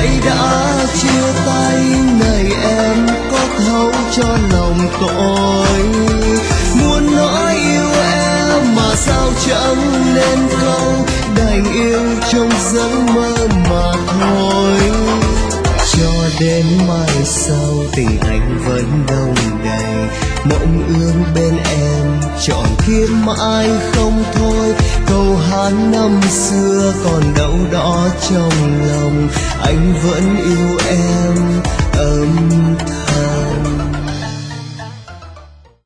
nay đã chia tay, này em có thấu cho lòng tôi. Muốn nói yêu em mà sao chẳng nên câu, đành yêu trong giấc mơ mà thôi. Cho đến mai sau tình anh vẫn đông đầy, mộng ước bên em trọn kiếp mãi không thôi. Câu hát năm xưa còn đâu đó trong lòng, anh vẫn yêu em âm